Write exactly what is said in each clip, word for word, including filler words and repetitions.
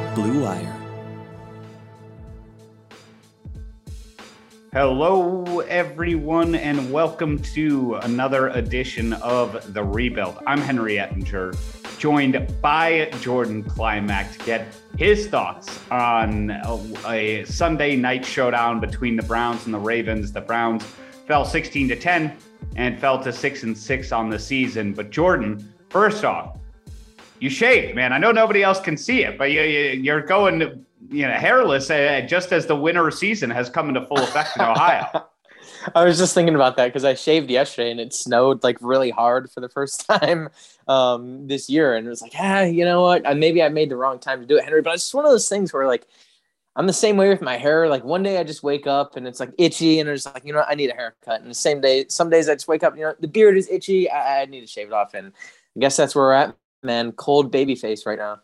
Blue Wire. Hello, everyone, and welcome to another edition of The Rebuild. I'm Henry Ettinger, joined by Jordan Klimack to get his thoughts on a, a Sunday night showdown between the Browns and the Ravens. The Browns fell sixteen to ten and fell to six and six on the season. But Jordan, first off, you shaved, man. I know nobody else can see it, but you, you, you're going, you know, hairless uh, just as the winter season has come into full effect in Ohio. I was just thinking about that because I shaved yesterday and it snowed like really hard for the first time um, this year. And it was like, ah, you know what? I, maybe I made the wrong time to do it, Henry. But it's just one of those things where like I'm the same way with my hair. Like one day I just wake up and it's like itchy and it's like, you know, I need a haircut. And the same day, some days I just wake up, you know, the beard is itchy. I, I need to shave it off. And I guess that's where we're at, man. Cold baby face right now.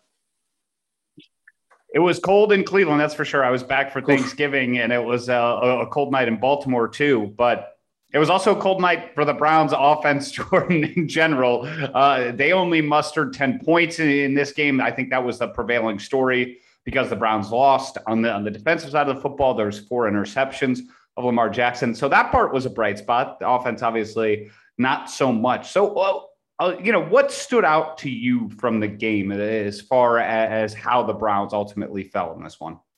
It was cold in Cleveland, that's for sure. I was back for Thanksgiving, and it was uh, a cold night in Baltimore, too. But it was also a cold night for the Browns offense, Jordan, in general. Uh, they only mustered ten points in, in this game. I think that was the prevailing story because the Browns lost. On the, on the defensive side of the football, there's four interceptions of Lamar Jackson. So that part was a bright spot. The offense, obviously, not so much. So, well, Uh, you know, what stood out to you from the game as far as how the Browns ultimately fell in this one?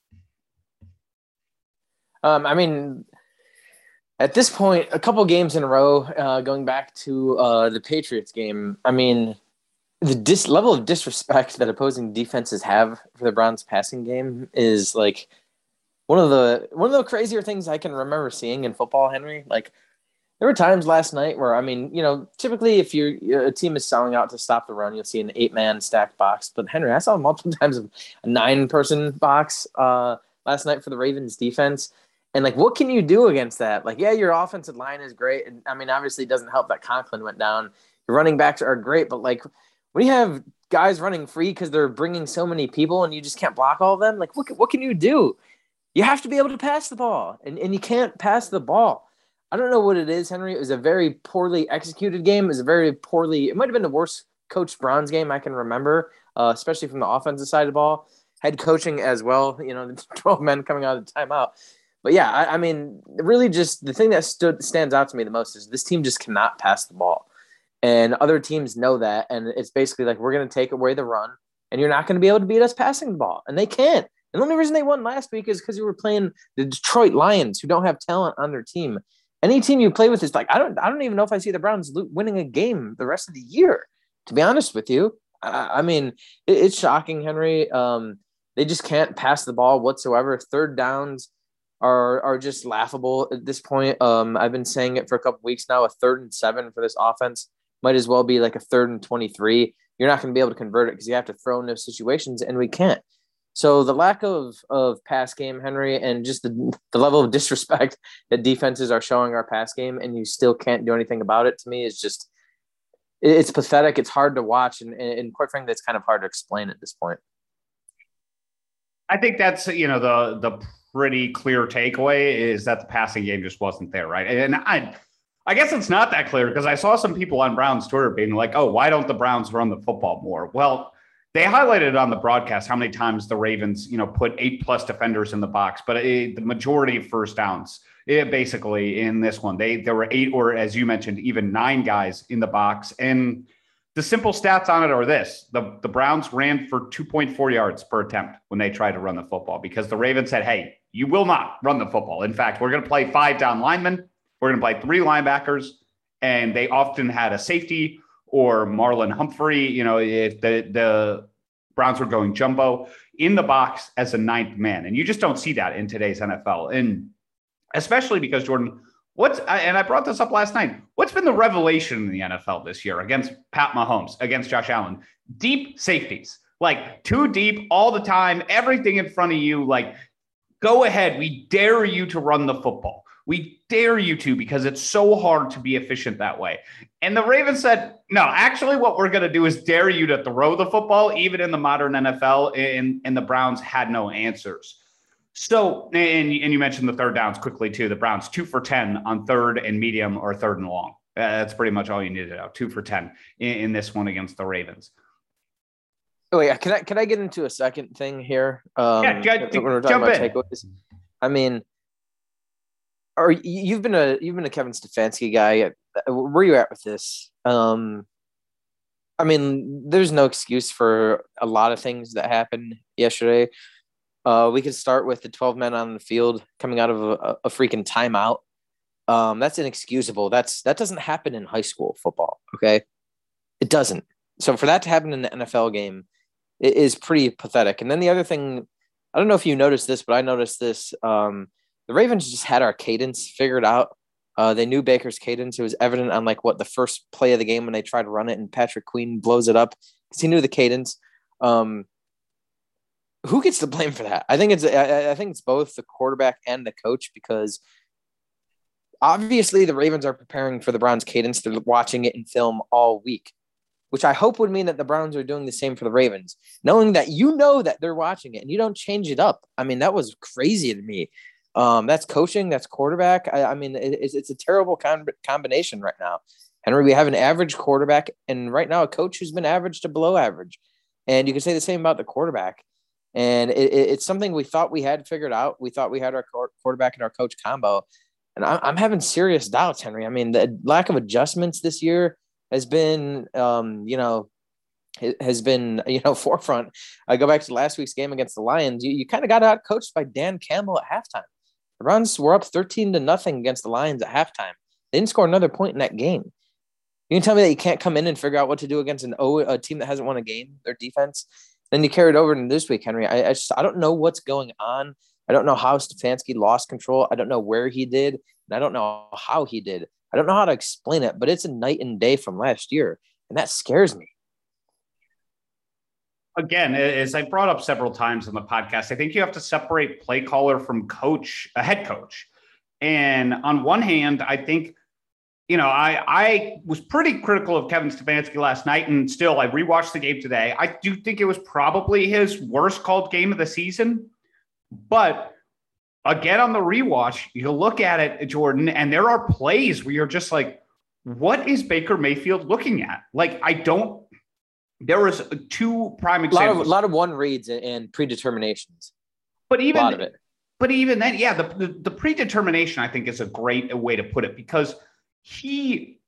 Um, I mean, at this point, a couple games in a row, uh, going back to uh, the Patriots game, I mean, the dis- level of disrespect that opposing defenses have for the Browns passing game is like one of the one of the crazier things I can remember seeing in football, Henry. Like, there were times last night where, I mean, you know, typically if you're, a team is selling out to stop the run, you'll see an eight-man stacked box. But, Henry, I saw multiple times of a nine-person box uh, last night for the Ravens defense. And, like, what can you do against that? Like, yeah, your offensive line is great. And, I mean, obviously it doesn't help that Conklin went down. Your running backs are great. But, like, when you have guys running free because they're bringing so many people and you just can't block all of them, like, what, what can you do? You have to be able to pass the ball. And, and you can't pass the ball. I don't know what it is, Henry. It was a very poorly executed game. It was a very poorly – it might have been the worst coached Browns game I can remember, uh, especially from the offensive side of the ball. Head coaching as well, you know, the twelve men coming out of the timeout. But, yeah, I, I mean, really just the thing that stood stands out to me the most is this team just cannot pass the ball. And other teams know that, and it's basically like we're going to take away the run, and you're not going to be able to beat us passing the ball. And they can't. And the only reason they won last week is because you were playing the Detroit Lions, who don't have talent on their team. Any team you play with is like, I don't I don't even know if I see the Browns winning a game the rest of the year, to be honest with you. I, I mean, it, it's shocking, Henry. Um, they just can't pass the ball whatsoever. Third downs are are just laughable at this point. Um, I've been saying it for a couple weeks now. A third and seven for this offense might as well be like a third and twenty-three. You're not going to be able to convert it because you have to throw in those situations, and we can't. So the lack of, of pass game, Henry, and just the, the level of disrespect that defenses are showing our pass game, and you still can't do anything about it, to me is just – it's pathetic. It's hard to watch, and, and quite frankly, it's kind of hard to explain at this point. I think that's, you know, the the pretty clear takeaway is that the passing game just wasn't there, right? And I I guess it's not that clear because I saw some people on Browns Twitter being like, oh, why don't the Browns run the football more? Well, they highlighted on the broadcast how many times the Ravens, you know, put eight plus defenders in the box, but it, the majority of first downs, it basically in this one, they there were eight or, as you mentioned, even nine guys in the box. And the simple stats on it are this: the the Browns ran for two point four yards per attempt when they tried to run the football because the Ravens said, "Hey, you will not run the football. In fact, we're going to play five down linemen, we're going to play three linebackers," and they often had a safety or Marlon Humphrey, you know, if the, the Browns were going jumbo in the box as a ninth man. And you just don't see that in today's N F L. And especially because, Jordan, what's, and I brought this up last night, what's been the revelation in the N F L this year against Pat Mahomes, against Josh Allen? Deep safeties, like too deep all the time, everything in front of you. Like, go ahead. We dare you to run the football. We dare you to, because it's so hard to be efficient that way. And the Ravens said, no, actually what we're going to do is dare you to throw the football, even in the modern N F L, and, and the Browns had no answers. So, and, and you mentioned the third downs quickly too. The Browns two for ten on third and medium or third and long. Uh, that's pretty much all you needed out. Two for ten in, in this one against the Ravens. Oh wait, can I can I get into a second thing here? Um, Yeah, when ju- we're talking jump about in. takeaways, I mean, or you've been a you've been a Kevin Stefanski guy. Where are you at with this? Um, I mean, there's no excuse for a lot of things that happened yesterday. Uh, we could start with the twelve men on the field coming out of a, a freaking timeout. Um, that's inexcusable. That's that doesn't happen in high school football. Okay, it doesn't. So for that to happen in the N F L game, it is pretty pathetic. And then the other thing, I don't know if you noticed this, but I noticed this. Um, the Ravens just had our cadence figured out. Uh, they knew Baker's cadence. It was evident on like what the first play of the game when they tried to run it and Patrick Queen blows it up because he knew the cadence. Um, who gets the blame for that? I think it's I, I think it's both the quarterback and the coach because obviously the Ravens are preparing for the Browns' cadence. They're watching it in film all week, which I hope would mean that the Browns are doing the same for the Ravens, knowing that you know that they're watching it and you don't change it up. I mean, that was crazy to me. Um, that's coaching, that's quarterback. I, I mean, it, it's, it's a terrible com- combination right now. Henry, we have an average quarterback, and right now a coach who's been average to below average. And you can say the same about the quarterback. And it, it, it's something we thought we had figured out. We thought we had our quarterback and our coach combo. And I, I'm having serious doubts, Henry. I mean, the lack of adjustments this year has been, um, you know, has been, you know, forefront. I go back to last week's game against the Lions. You, you kind of got out coached by Dan Campbell at halftime. The Browns were up thirteen to nothing against the Lions at halftime. They didn't score another point in that game. You can tell me that you can't come in and figure out what to do against an o, a team that hasn't won a game, their defense. Then you carry it over into this week, Henry. I, I just I don't know what's going on. I don't know how Stefanski lost control. I don't know where he did, and I don't know how he did. I don't know how to explain it, but it's a night and day from last year, and that scares me. Again, as I brought up several times on the podcast, I think you have to separate play caller from coach, a head coach. And on one hand, I think, you know, I I was pretty critical of Kevin Stefanski last night, and still I rewatched the game today. I do think it was probably his worst called game of the season. But again, on the rewatch, you look at it, Jordan, and there are plays where you're just like, what is Baker Mayfield looking at? Like, I don't. There was two prime examples. A lot of, a lot of one reads and predeterminations. But even, a lot of it. But even then, yeah, the, the, the predetermination, I think, is a great way to put it because he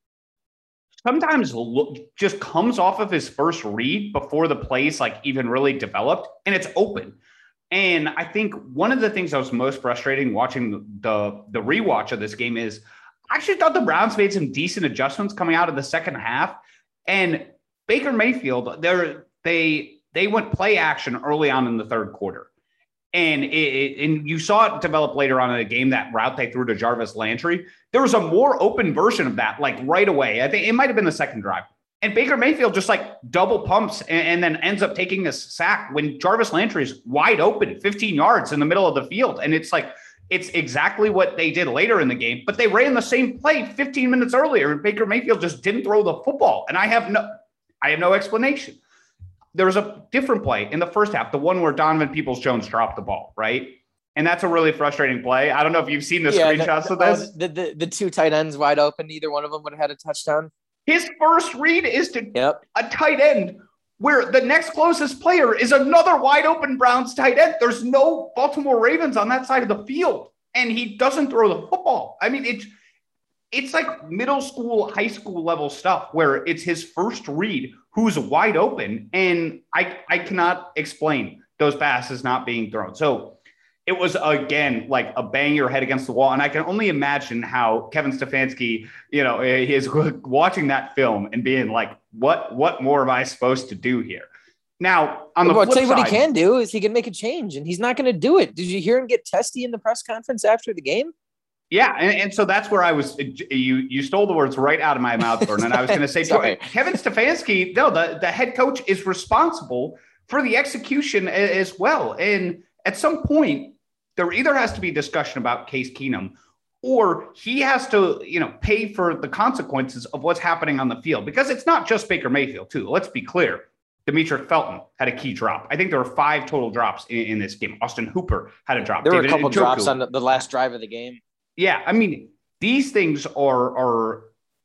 sometimes look, just comes off of his first read before the play's like even really developed and it's open. And I think one of the things that was most frustrating watching the, the, the rewatch of this game is I actually thought the Browns made some decent adjustments coming out of the second half. And Baker Mayfield, they're, they they went play action early on in the third quarter. And it, it, and you saw it develop later on in the game, that route they threw to Jarvis Landry. There was a more open version of that, like right away. I think it might have been the second drive. And Baker Mayfield just like double pumps and, and then ends up taking a sack when Jarvis Landry is wide open, fifteen yards in the middle of the field. And it's like, it's exactly what they did later in the game, but they ran the same play fifteen minutes earlier and Baker Mayfield just didn't throw the football. And I have no, I have no explanation. There was a different play in the first half, the one where Donovan Peoples-Jones dropped the ball, right? And that's a really frustrating play. I don't know if you've seen the yeah, screenshots the, of this. The, the, the two tight ends wide open, neither one of them would have had a touchdown. His first read is to yep. a tight end where the next closest player is another wide open Browns tight end. There's no Baltimore Ravens on that side of the field, and he doesn't throw the football. I mean, it's it's like middle school, high school level stuff where it's his first read who's wide open, and I, I cannot explain those passes not being thrown. So it was, again, like a bang your head against the wall, and I can only imagine how Kevin Stefanski, you know, is watching that film and being like, what what more am I supposed to do here? Now, on the well, flip I'll tell you side, what he can do is he can make a change, and he's not going to do it. Did you hear him get testy in the press conference after the game? Yeah, and, and so that's where I was. You you stole the words right out of my mouth, Vernon. I was going to say, Kevin Stefanski, no, the, the head coach is responsible for the execution as well. And at some point, there either has to be discussion about Case Keenum, or he has to, you know, pay for the consequences of what's happening on the field. Because it's not just Baker Mayfield, too. Let's be clear. Demetric Felton had a key drop. I think there were five total drops in, in this game. Austin Hooper had a drop. There David were a couple Njoku. drops on the, the last drive of the game. Yeah, I mean, these things are are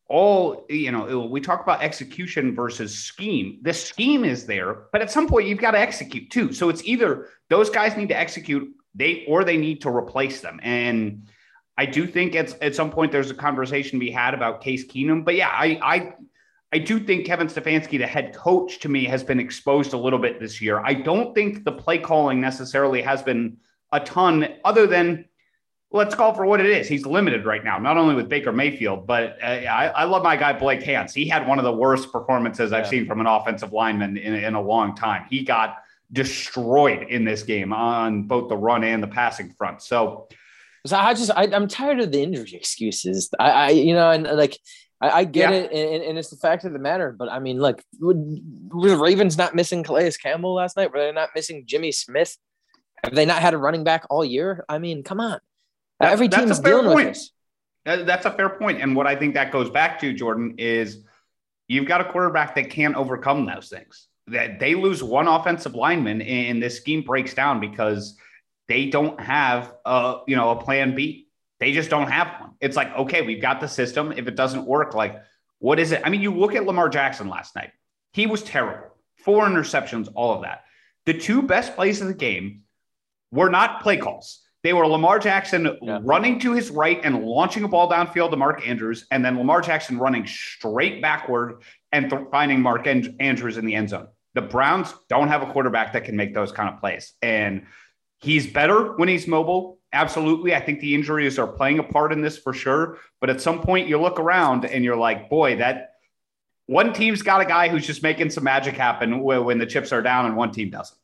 all, you know, we talk about execution versus scheme. The scheme is there, but at some point you've got to execute too. So it's either those guys need to execute they or they need to replace them. And I do think at, at some point there's a conversation to be had about Case Keenum. But yeah, I I I do think Kevin Stefanski, the head coach, to me, has been exposed a little bit this year. I don't think the play calling necessarily has been a ton, other than, let's call it for what it is. He's limited right now, not only with Baker Mayfield, but uh, I, I love my guy Blake Hance. He had one of the worst performances I've yeah. seen from an offensive lineman in, in a long time. He got destroyed in this game on both the run and the passing front. So, so I just I, I'm tired of the injury excuses. I, I you know, and like. I, I get yeah. it, and, and it's the fact of the matter. But I mean, like, were the Ravens not missing Calais Campbell last night? Were they not missing Jimmy Smith? Have they not had a running back all year? I mean, come on. That, Every team is dealing point. with this. That, that's a fair point. And what I think that goes back to, Jordan, is you've got a quarterback that can't overcome those things. That they lose one offensive lineman, and this scheme breaks down because they don't have a you know a plan B. They just don't have one. It's like, okay, we've got the system. If it doesn't work, like, what is it? I mean, you look at Lamar Jackson last night. He was terrible. Four interceptions, all of that. The two best plays of the game were not play calls. They were Lamar Jackson yeah. running to his right and launching a ball downfield to Mark Andrews, and then Lamar Jackson running straight backward and th- finding Mark and- Andrews in the end zone. The Browns don't have a quarterback that can make those kind of plays. And he's better when he's mobile. Absolutely. I think the injuries are playing a part in this for sure. But at some point you look around and you're like, boy, that one team's got a guy who's just making some magic happen when the chips are down and one team doesn't.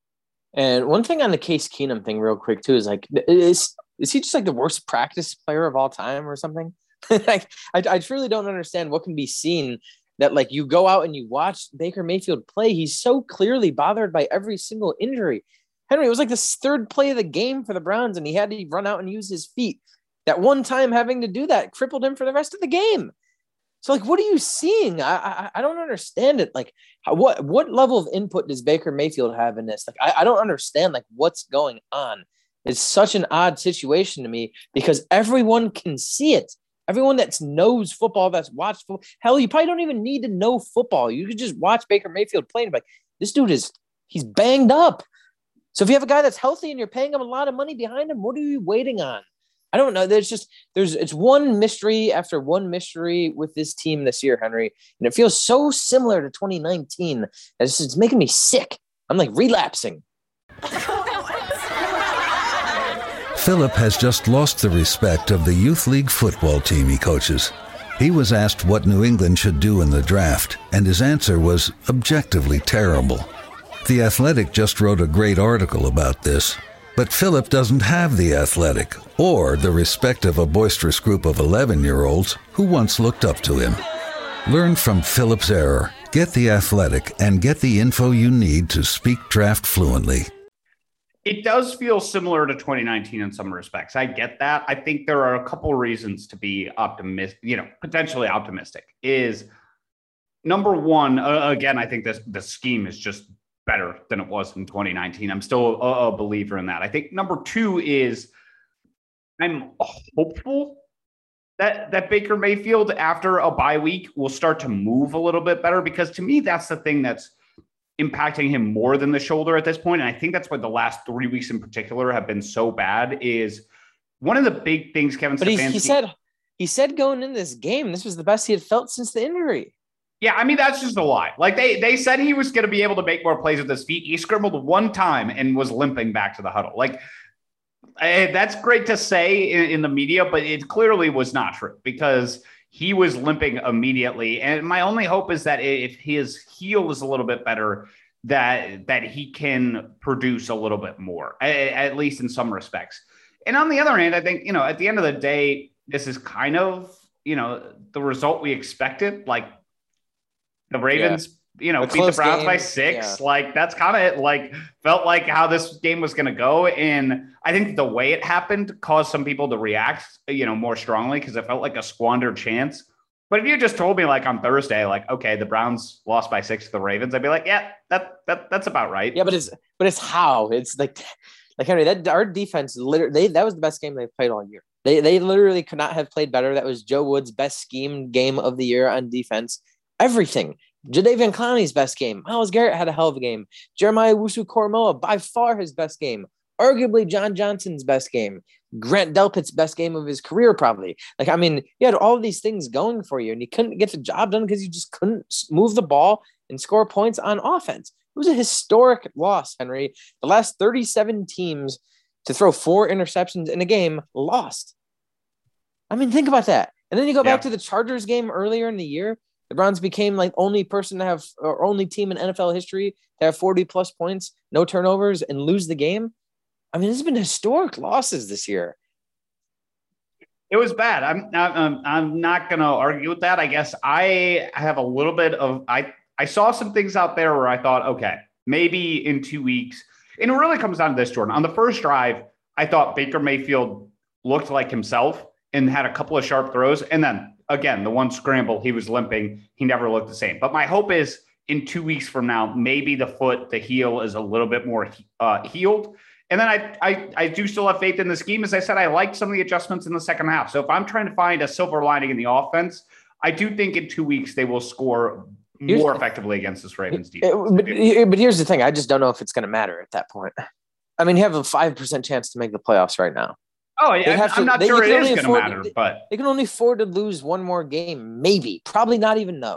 And one thing on the Case Keenum thing real quick too, is like, is, is he just like the worst practice player of all time or something? like, I, I truly don't understand what can be seen that like you go out and you watch Baker Mayfield play. He's so clearly bothered by every single injury. Henry, it was like the third play of the game for the Browns, and he had to run out and use his feet. That one time having to do that crippled him for the rest of the game. So, like, what are you seeing? I I, I don't understand it. Like, how, what what level of input does Baker Mayfield have in this? Like, I, I don't understand, like, what's going on. It's such an odd situation to me because everyone can see it. Everyone that knows football, that's watched football. Hell, you probably don't even need to know football. You could just watch Baker Mayfield play and be like, this dude is, he's banged up. So if you have a guy that's healthy and you're paying him a lot of money behind him, what are you waiting on? I don't know. There's just, there's, it's one mystery after one mystery with this team this year, Henry. And it feels so similar to twenty nineteen. It's, it's making me sick. I'm like relapsing. Philip has just lost the respect of the youth league football team he coaches. He was asked what New England should do in the draft, and his answer was objectively terrible. The Athletic just wrote a great article about this, but Philip doesn't have the Athletic or the respect of a boisterous group of eleven-year-olds who once looked up to him. Learn from Philip's error, get the Athletic, and get the info you need to speak draft fluently. It does feel similar to twenty nineteen in some respects. I get that. I think there are a couple reasons to be optimistic, you know, potentially optimistic. Is number one, uh, again, I think this the scheme is just better than it was in twenty nineteen. I'm still a, a believer in that. I think number two is I'm hopeful that that Baker Mayfield after a bye week will start to move a little bit better, because to me, that's the thing that's impacting him more than the shoulder at this point. And I think that's why the last three weeks in particular have been so bad. Is one of the big things Kevin but Stefanski... he said he said going in this game, this was the best he had felt since the injury. Yeah, I mean, that's just a lie. Like, they they said he was going to be able to make more plays with his feet. He scribbled one time and was limping back to the huddle. Like, eh, that's great to say in, in the media, but it clearly was not true, because he was limping immediately. And my only hope is that if his heel is a little bit better, that that he can produce a little bit more, at, at least in some respects. And on the other hand, I think, you know, at the end of the day, this is kind of, you know, the result we expected. Like, the Ravens, yeah. you know, beat the Browns game. by six. Yeah. Like, that's kind of like felt like how this game was going to go. And I think the way it happened caused some people to react, you know, more strongly, because it felt like a squandered chance. But if you just told me, like, on Thursday, like, okay, the Browns lost by six to the Ravens, I'd be like, yeah, that that that's about right. Yeah, but it's but it's how it's like, like Henry, that our defense literally they, that was the best game they've played all year. They they literally could not have played better. That was Joe Woods' best scheme game of the year on defense. Everything. Jadeveon Clowney's best game. Myles Garrett had a hell of a game. Jeremiah Owusu-Koramoah, by far his best game. Arguably John Johnson's best game. Grant Delpit's best game of his career, probably. Like, I mean, you had all of these things going for you, and you couldn't get the job done because you just couldn't move the ball and score points on offense. It was a historic loss, Henry. The last thirty-seven teams to throw four interceptions in a game lost. I mean, think about that. And then you go back yeah. to the Chargers game earlier in the year. The Browns became like only person to have, or only team in N F L history to have forty plus points, no turnovers, and lose the game. I mean, this has been historic losses this year. It was bad. I'm I'm, I'm not going to argue with that. I guess I have a little bit of I I saw some things out there where I thought, okay, maybe in two weeks. And it really comes down to this, Jordan. On the first drive, I thought Baker Mayfield looked like himself and had a couple of sharp throws. And then, again, the one scramble, he was limping. He never looked the same. But my hope is in two weeks from now, maybe the foot, the heel is a little bit more uh, healed. And then I, I I do still have faith in the scheme. As I said, I liked some of the adjustments in the second half. So if I'm trying to find a silver lining in the offense, I do think in two weeks they will score more here's, effectively against this Ravens defense. But, but here's the thing. I just don't know if it's going to matter at that point. I mean, you have a five percent chance to make the playoffs right now. Oh, yeah. I'm to, not they, sure it is going to matter, they, but they can only afford to lose one more game. Maybe. Probably not even know.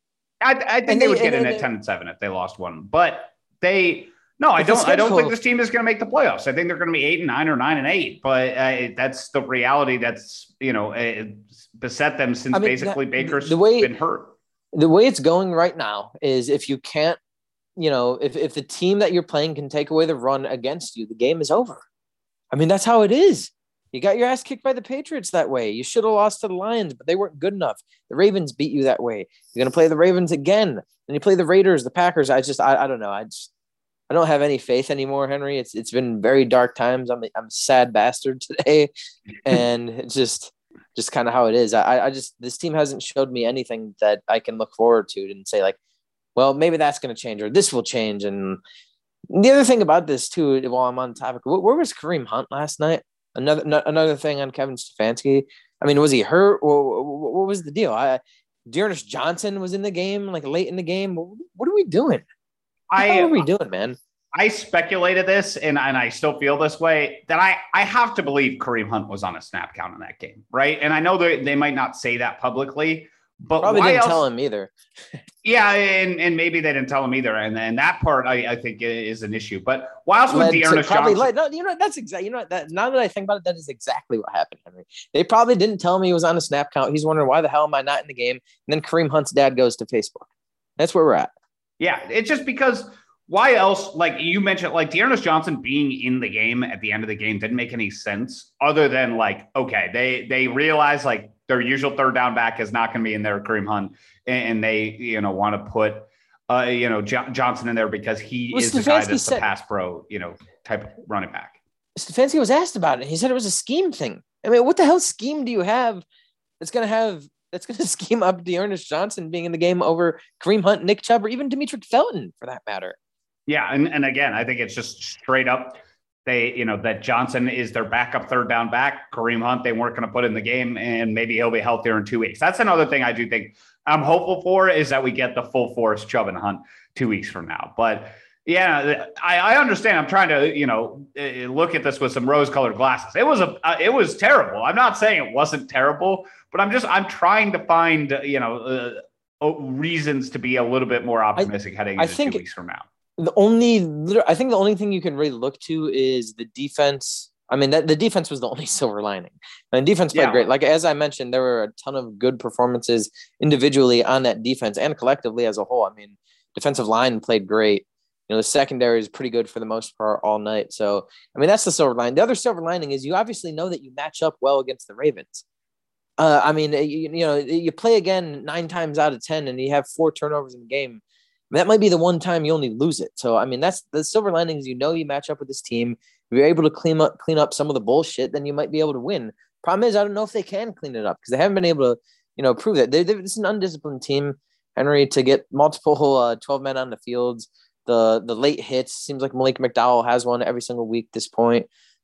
I, I think and they, they would get and, in and, at ten and seven if they lost one. But they – No, I don't. I don't think this team is going to make the playoffs. I think they're going to be eight and nine or nine and eight. But uh, that's the reality that's you know uh, beset them since I mean, basically that, Baker's the way, been hurt. The way it's going right now is if you can't, you know, if if the team that you're playing can take away the run against you, the game is over. I mean, that's how it is. You got your ass kicked by the Patriots that way. You should have lost to the Lions, but they weren't good enough. The Ravens beat you that way. You're going to play the Ravens again. Then you play the Raiders, the Packers. I just, I, I don't know. I just. I don't have any faith anymore, Henry. It's it's been very dark times. I'm a, I'm a sad bastard today, and it's just just kind of how it is. I I just this team hasn't showed me anything that I can look forward to and say like, well, maybe that's going to change or this will change. And the other thing about this too, while I'm on the topic, where was Kareem Hunt last night? Another another thing on Kevin Stefanski. I mean, was he hurt? Or what was the deal? I Dearness Johnson was in the game like late in the game. What are we doing? I, what are we doing, man? I speculated this, and, and I still feel this way, that I, I have to believe Kareem Hunt was on a snap count in that game, right? And I know they, they might not say that publicly, but probably why didn't else? tell him either. Yeah, and, and maybe they didn't tell him either, and, and that part I, I think is an issue. But why else would Dearness Johnson? Led, no, you know that's exactly. You know that now that I think about it, that is exactly what happened, Henry. They probably didn't tell him he was on a snap count. He's wondering why the hell am I not in the game? And then Kareem Hunt's dad goes to Facebook. That's where we're at. Yeah, it's just because. Why else, like you mentioned, like Dearness Johnson being in the game at the end of the game didn't make any sense other than like, okay, they they realize like their usual third down back is not going to be in there, Kareem Hunt, and they, you know, want to put, uh, you know, J- Johnson in there because he well, is Stefanski the guy that's said, the pass pro, you know, type of running back. Stefanski was asked about it. He said it was a scheme thing. I mean, what the hell scheme do you have that's going to have that's going to scheme up Dearness Johnson being in the game over Kareem Hunt, Nick Chubb, or even Demetric Felton for that matter? Yeah, and, and again, I think it's just straight up. They, you know, that Johnson is their backup third down back. Kareem Hunt, they weren't going to put in the game, and maybe he'll be healthier in two weeks. That's another thing I do think I'm hopeful for is that we get the full force Chubb and Hunt two weeks from now. But yeah, I, I understand. I'm trying to, you know, look at this with some rose-colored glasses. It was a, uh, it was terrible. I'm not saying it wasn't terrible, but I'm just, I'm trying to find, you know, uh, reasons to be a little bit more optimistic I, heading into I think two weeks from now. The only, I think the only thing you can really look to is the defense. I mean, that the defense was the only silver lining. And defense played yeah. great. Like, as I mentioned, there were a ton of good performances individually on that defense and collectively as a whole. I mean, defensive line played great. You know, the secondary is pretty good for the most part all night. So, I mean, that's the silver lining. The other silver lining is you obviously know that you match up well against the Ravens. Uh, I mean, you, you know, you play again nine times out of ten and you have four turnovers in the game. That might be the one time you only lose it. So, I mean, that's the silver lining is, you know, you match up with this team. If you're able to clean up, clean up some of the bullshit, then you might be able to win. Problem is, I don't know if they can clean it up because they haven't been able to, you know, prove that. They, they, it's an undisciplined team, Henry, to get multiple uh, twelve men on the fields. The the late hits, seems like Malik McDowell has one every single week at this point.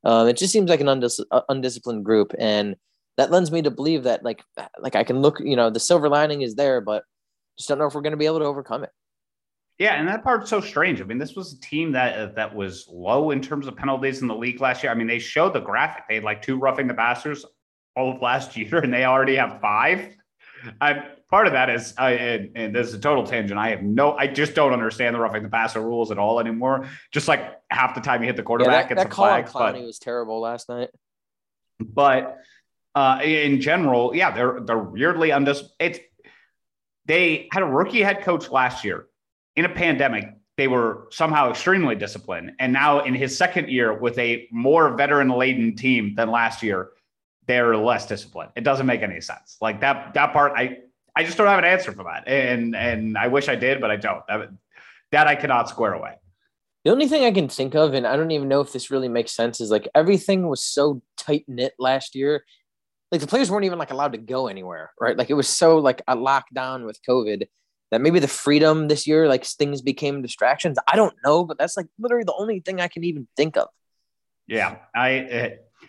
Um, it just seems like an undis- uh, undisciplined group, and that lends me to believe that like like I can look, you know, the silver lining is there, but just don't know if we're going to be able to overcome it. Yeah, and that part's so strange. I mean, this was a team that uh, that was low in terms of penalties in the league last year. I mean, they showed the graphic. They had like two roughing the passers all of last year, and they already have five. I part of that is, I, and, and this is a total tangent. I have no, I just don't understand the roughing the passer rules at all anymore. Just like half the time you hit the quarterback, yeah, that, it's that a call flag. on Clowney But, was terrible last night. but uh, in general, yeah, they're they're weirdly undis. It's they had a rookie head coach last year in a pandemic. They were somehow extremely disciplined, and now in his second year with a more veteran laden team than last year, they're less disciplined. It doesn't make any sense. Like that that part, I I just don't have an answer for that, and and I wish I did, but I don't. That, that I cannot square away. The only thing I can think of, and I don't even know if this really makes sense, is like everything was so tight knit last year. Like the players weren't even like allowed to go anywhere, right? Like it was so like a lockdown with COVID that maybe the freedom this year, like things became distractions. I don't know, but that's like literally the only thing I can even think of. Yeah, I, uh,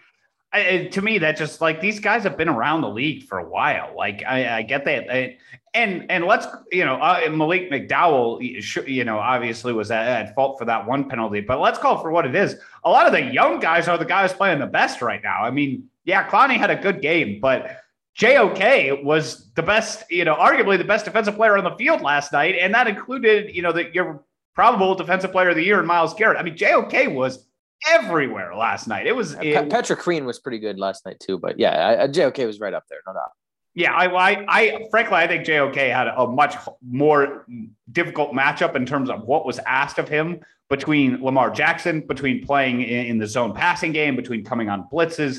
I to me that just like these guys have been around the league for a while. Like I, I get that, I, and and let's you know uh, Malik McDowell, you know, obviously was at, at fault for that one penalty, but let's call it for what it is. A lot of the young guys are the guys playing the best right now. I mean. Yeah, Clowney had a good game, but J O K was the best, you know, arguably the best defensive player on the field last night, and that included, you know, the, your probable defensive player of the year in Myles Garrett. I mean, J O K was everywhere last night. It was yeah, it, Patrick Queen was pretty good last night too, but yeah, I, J O K was right up there, no doubt. Yeah, I, I, I frankly, I think J O K had a much more difficult matchup in terms of what was asked of him between Lamar Jackson, between playing in, in the zone passing game, between coming on blitzes.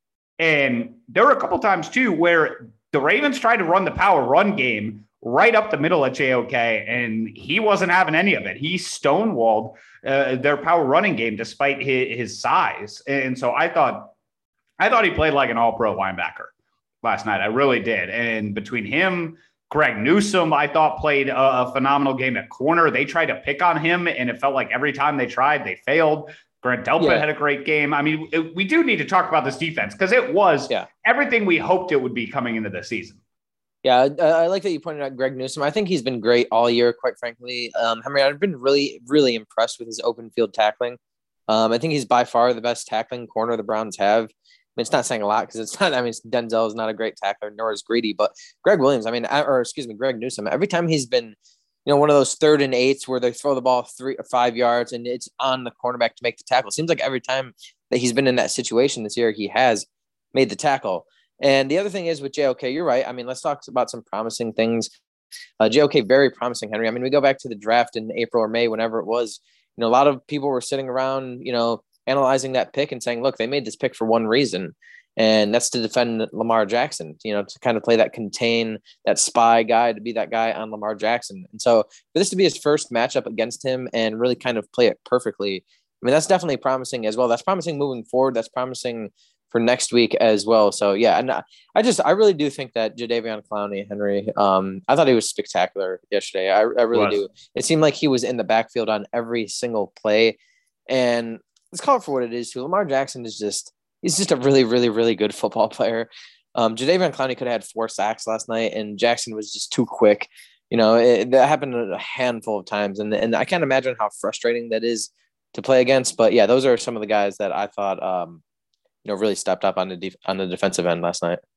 And there were a couple times, too, where the Ravens tried to run the power run game right up the middle at J O K, and he wasn't having any of it. He stonewalled uh, their power running game despite his, his size. And so I thought I thought he played like an all-pro linebacker last night. I really did. And between him, Greg Newsome, I thought played a, a phenomenal game at corner. They tried to pick on him, and it felt like every time they tried, they failed. Grant Delpit yeah. had a great game. I mean, it, we do need to talk about this defense because it was yeah. everything we hoped it would be coming into the season. Yeah, I, I like that you pointed out Greg Newsome. I think he's been great all year, quite frankly. Um, Henry, I've been really, really impressed with his open field tackling. Um, I think he's by far the best tackling corner the Browns have. I mean, it's not saying a lot because it's not, I mean, Denzel is not a great tackler, nor is Greedy, but Greg Williams, I mean, or excuse me, Greg Newsome, every time he's been, you know, one of those third and eights where they throw the ball three or five yards and it's on the cornerback to make the tackle. It seems like every time that he's been in that situation this year, he has made the tackle. And the other thing is with J O K, you're right. I mean, let's talk about some promising things. Uh, J O K, very promising, Henry. I mean, we go back to the draft in April or May, whenever it was, you know, a lot of people were sitting around, you know, analyzing that pick and saying, look, they made this pick for one reason. And that's to defend Lamar Jackson, you know, to kind of play that contain, that spy guy, to be that guy on Lamar Jackson. And so for this to be his first matchup against him and really kind of play it perfectly, I mean, that's definitely promising as well. That's promising moving forward. That's promising for next week as well. So, yeah, and I just, I really do think that Jadeveon Clowney, Henry, um, I thought he was spectacular yesterday. I, I really do. It seemed like he was in the backfield on every single play. And let's call it for what it is, too. Lamar Jackson is just, he's just a really, really, really good football player. Um, Jadeveon Clowney could have had four sacks last night, and Jackson was just too quick. You know, it, that happened a handful of times, and and I can't imagine how frustrating that is to play against. But yeah, those are some of the guys that I thought, um, you know, really stepped up on the def- on the defensive end last night.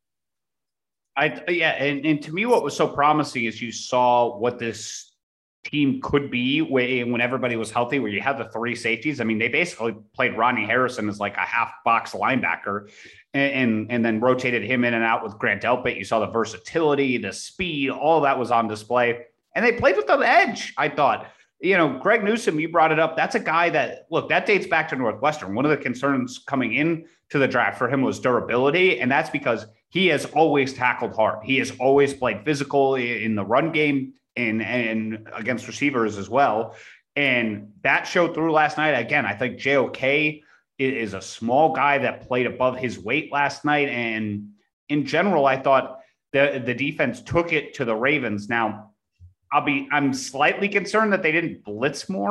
I yeah, and, and to me, what was so promising is you saw what this team could be when everybody was healthy, where you had the three safeties. I mean, they basically played Rodney Harrison as like a half box linebacker and, and, and then rotated him in and out with Grant Delpit. You saw the versatility, the speed, all that was on display. And they played with the edge, I thought. You know, Greg Newsome, you brought it up. That's a guy that, look, that dates back to Northwestern. One of the concerns coming in to the draft for him was durability. And that's because he has always tackled hard. He has always played physical in the run game and, and against receivers as well. And that showed through last night. Again, I think J O K is a small guy that played above his weight last night. And in general, I thought the, the defense took it to the Ravens. Now, I'll be, I'm slightly concerned that they didn't blitz more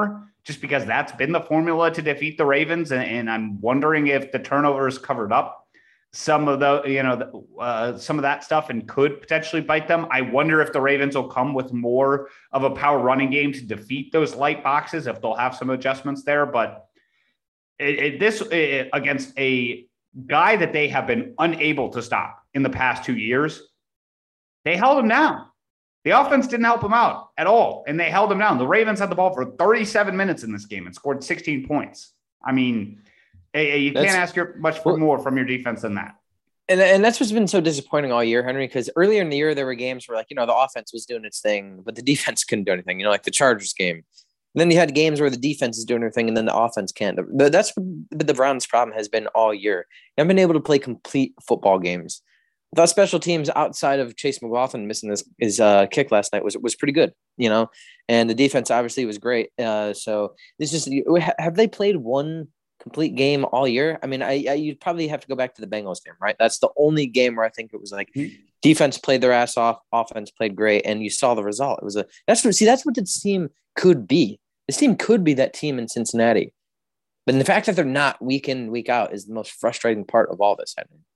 just because that's been the formula to defeat the Ravens. And, and I'm wondering if the turnovers covered up some of the, you know, uh, some of that stuff and could potentially bite them. I wonder if the Ravens will come with more of a power running game to defeat those light boxes, if they'll have some adjustments there. But it, it, this it, against a guy that they have been unable to stop in the past two years, they held him down. The offense didn't help him out at all, and they held him down. The Ravens had the ball for thirty-seven minutes in this game and scored sixteen points. I mean, you can't that's, ask your, much for more from your defense than that. And, and that's what's been so disappointing all year, Henry, because earlier in the year, there were games where, like, you know, the offense was doing its thing, but the defense couldn't do anything, you know, like the Chargers game. And then you had games where the defense is doing their thing and then the offense can't. That's what the Browns' problem has been all year. They haven't been able to play complete football games. Without special teams, outside of Chase McLaughlin missing this, his uh, kick last night, was was pretty good, you know, and the defense obviously was great. Uh, so this is, have they played one complete game all year? I mean, I, I you'd probably have to go back to the Bengals game, right? That's the only game where I think it was like defense played their ass off, offense played great, and you saw the result. It was a that's what see that's what this team could be. This team could be that team in Cincinnati, but the fact that they're not week in, week out is the most frustrating part of all this, I think.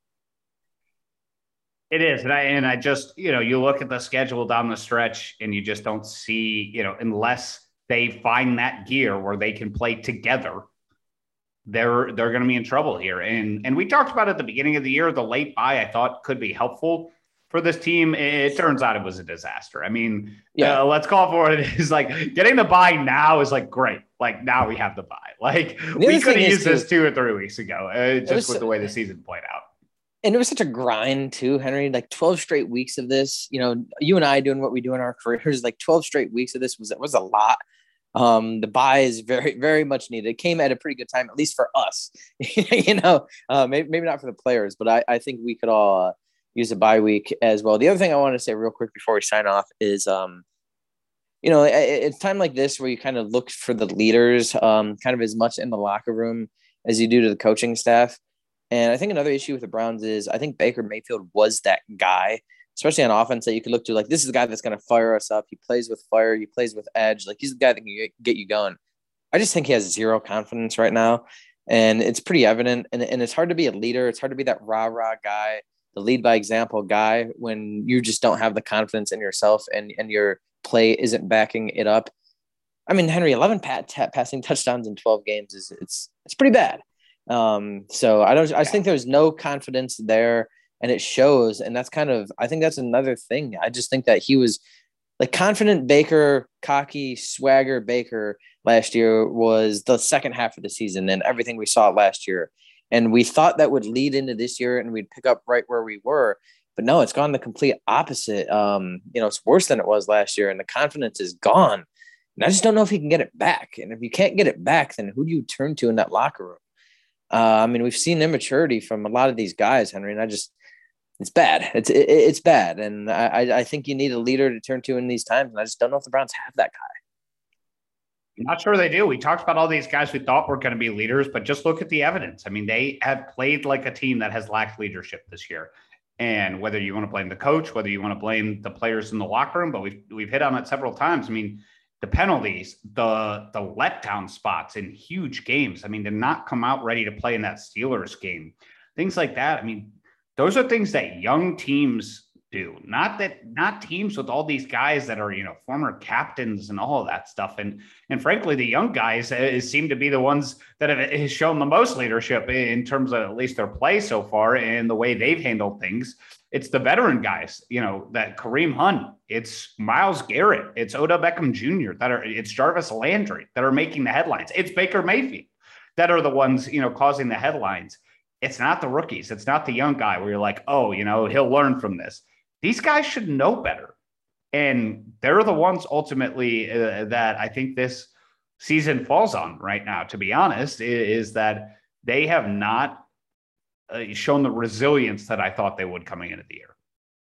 It is. And I, and I just, you know, you look at the schedule down the stretch and you just don't see, you know, unless they find that gear where they can play together, they're, they're going to be in trouble here. And, and we talked about at the beginning of the year, the late bye, I thought could be helpful for this team. It turns out it was a disaster. I mean, yeah, uh, let's call for what it is. Like, getting the bye now is like, great. Like, now we have the bye. Like, we could have used too, this two or three weeks ago, uh, just was, with the way the season played out. And it was such a grind too, Henry, like twelve straight weeks of this, you know, you and I doing what we do in our careers, like twelve straight weeks of this was, it was a lot. Um, the bye is very, very much needed. It came at a pretty good time, at least for us, you know, uh, maybe, maybe not for the players, but I, I think we could all uh, use a bye week as well. The other thing I want to say real quick before we sign off is, um, you know, it, it's time like this where you kind of look for the leaders, um, kind of as much in the locker room as you do to the coaching staff. And I think another issue with the Browns is I think Baker Mayfield was that guy, especially on offense, that you could look to, like, this is the guy that's going to fire us up. He plays with fire. He plays with edge. Like, he's the guy that can get you going. I just think he has zero confidence right now. And it's pretty evident. And, and it's hard to be a leader. It's hard to be that rah-rah guy, the lead by example guy, when you just don't have the confidence in yourself and, and your play isn't backing it up. I mean, Henry, eleven pat, t- passing touchdowns in twelve games is it's it's pretty bad. Um, so I don't, I just think there's no confidence there and it shows. And that's kind of, I think that's another thing. I just think that he was like confident Baker, cocky swagger Baker last year was the second half of the season and everything we saw last year. And we thought that would lead into this year and we'd pick up right where we were, but no, it's gone the complete opposite. Um, you know, it's worse than it was last year and the confidence is gone. And I just don't know if he can get it back. And if you can't get it back, then who do you turn to in that locker room? Uh, I mean, we've seen immaturity from a lot of these guys, Henry, and I just, it's bad. It's it, it's bad. And I, I think you need a leader to turn to in these times. And I just don't know if the Browns have that guy. I'm not sure they do. We talked about all these guys we thought were going to be leaders, but just look at the evidence. I mean, they have played like a team that has lacked leadership this year. And whether you want to blame the coach, whether you want to blame the players in the locker room, but we've, we've hit on it several times. I mean, the penalties, the the letdown spots in huge games. I mean, to not come out ready to play in that Steelers game, things like that. I mean, those are things that young teams do, not that not teams with all these guys that are, you know, former captains and all of that stuff. And and frankly, the young guys uh, seem to be the ones that have, have shown the most leadership in terms of at least their play so far and the way they've handled things. It's the veteran guys, you know, that Kareem Hunt, it's Myles Garrett, it's Odell Beckham Junior that are, it's Jarvis Landry that are making the headlines. It's Baker Mayfield that are the ones, you know, causing the headlines. It's not the rookies. It's not the young guy where you're like, oh, you know, he'll learn from this. These guys should know better. And they're the ones ultimately uh, that I think this season falls on right now, to be honest, is, is that they have not Uh, shown the resilience that I thought they would coming into the year.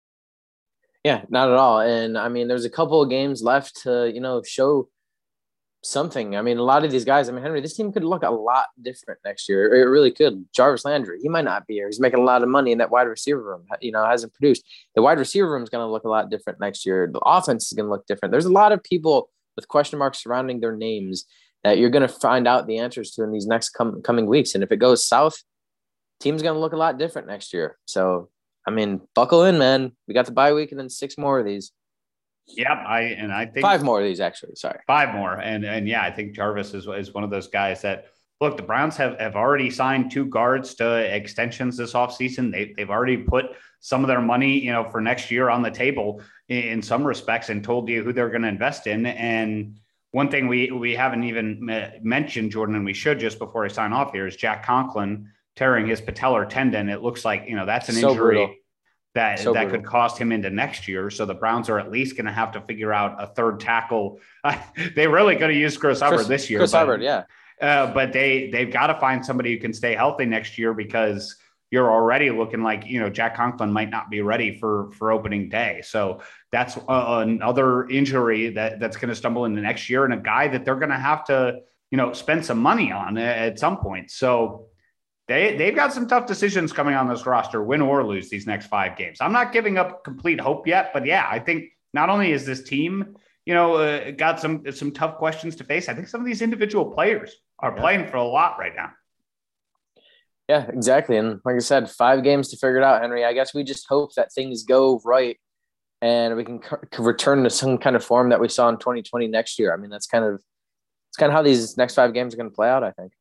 Yeah, not at all. And I mean, there's a couple of games left to, you know, show something. I mean, a lot of these guys, I mean, Henry, this team could look a lot different next year. It really could. Jarvis Landry, he might not be here. He's making a lot of money in that wide receiver room, you know, hasn't produced. The wide receiver room is going to look a lot different next year. The offense is going to look different. There's a lot of people with question marks surrounding their names that you're going to find out the answers to in these next com- coming weeks. And if it goes south, team's going to look a lot different next year. So, I mean, buckle in, man. We got the bye week and then six more of these. Yeah, I and I think five more of these actually. Sorry, five more, and and yeah, I think Jarvis is is one of those guys that look. The Browns have have already signed two guards to extensions this offseason. They they've already put some of their money, you know, for next year on the table in, in some respects, and told you who they're going to invest in. And one thing we we haven't even mentioned, Jordan, and we should just before I sign off here, is Jack Conklin tearing his patellar tendon. It looks like, you know, that's an so injury. Brutal. That, so that brutal. could cost him into next year. So the Browns are at least going to have to figure out a third tackle. They really could have used Chris Hubbard Chris, this year. Chris but, Hubbard, yeah. Uh, but they, they've got to find somebody who can stay healthy next year, because you're already looking like, you know, Jack Conklin might not be ready for, for opening day. So that's uh, another injury that, that's going to stumble into next year, and a guy that they're going to have to, you know, spend some money on at some point. So They, they've got some tough decisions coming on this roster, win or lose these next five games. I'm not giving up complete hope yet, but yeah, I think not only is this team, you know, uh, got some some tough questions to face, I think some of these individual players are yeah. playing for a lot right now. Yeah, exactly. And like I said, five games to figure it out, Henry. I guess we just hope that things go right and we can c- return to some kind of form that we saw in twenty twenty next year. I mean, that's kind of, it's kind of how these next five games are going to play out, I think.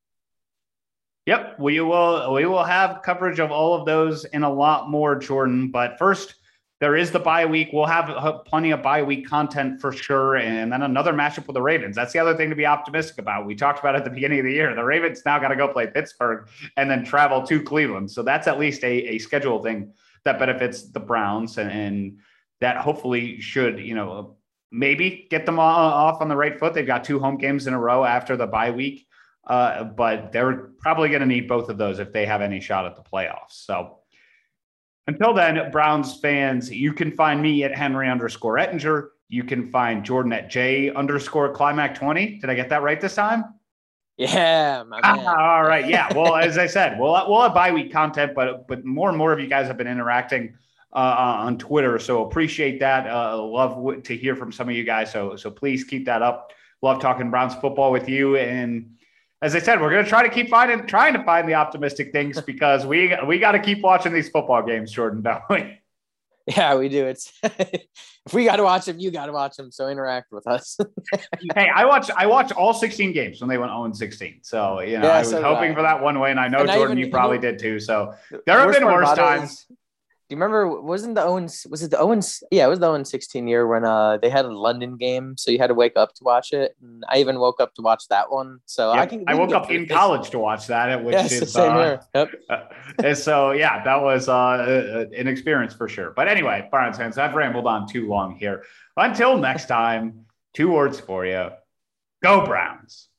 Yep, we will we will have coverage of all of those and a lot more, Jordan. But first, there is the bye week. We'll have plenty of bye week content for sure. And then another matchup with the Ravens. That's the other thing to be optimistic about. We talked about at the beginning of the year. The Ravens now got to go play Pittsburgh and then travel to Cleveland. So that's at least a, a schedule thing that benefits the Browns, and, and that hopefully should, you know, maybe get them off on the right foot. They've got two home games in a row after the bye week. Uh, but they're probably going to need both of those if they have any shot at the playoffs. So until then, Browns fans, you can find me at Henry underscore Ettinger. You can find Jordan at J underscore Climac twenty. Did I get that right this time? Yeah, my man. Ah, all right. Yeah. Well, as I said, we'll, we'll have bye week content, but, but more and more of you guys have been interacting uh, on Twitter. So appreciate that. Uh, love to hear from some of you guys. So, so please keep that up. Love talking Browns football with you. And as I said, we're going to try to keep finding, trying to find the optimistic things, because we we got to keep watching these football games, Jordan, don't we? Yeah, we do. It's if we got to watch them, you got to watch them. So interact with us. Hey, I watched I watched all sixteen games when they went oh and sixteen. So you know, yeah, I was so hoping I. for that one win. I know, and Jordan, I even, you probably you know, did too. So there have been worse times. Is, do you remember? Wasn't the Owens? Was it the Owens? Yeah, it was the Owens sixteen year when uh they had a London game, so you had to wake up to watch it. And I even woke up to watch that one. So yep. I can. I woke up in this. college to watch that, which yes, is same uh, here. Yep. uh, so yeah, that was uh, an experience for sure. But anyway, Browns fans, I've rambled on too long here. Until next time, two words for you: Go Browns.